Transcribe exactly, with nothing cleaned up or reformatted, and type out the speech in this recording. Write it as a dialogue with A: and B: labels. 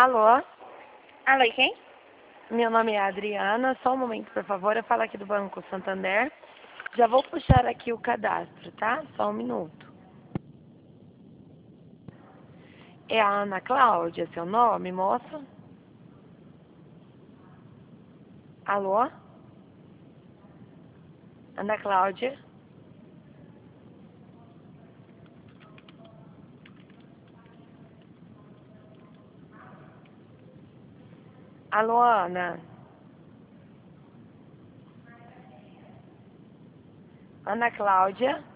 A: Alô?
B: Alô, e quem?
A: Meu nome é Adriana. Só um momento, por favor. Eu falo aqui do Banco Santander. Já vou puxar aqui o cadastro, tá? Só um minuto. É a Ana Cláudia, seu nome, moça? Alô? Ana Cláudia? Alô, Ana? Ana Cláudia?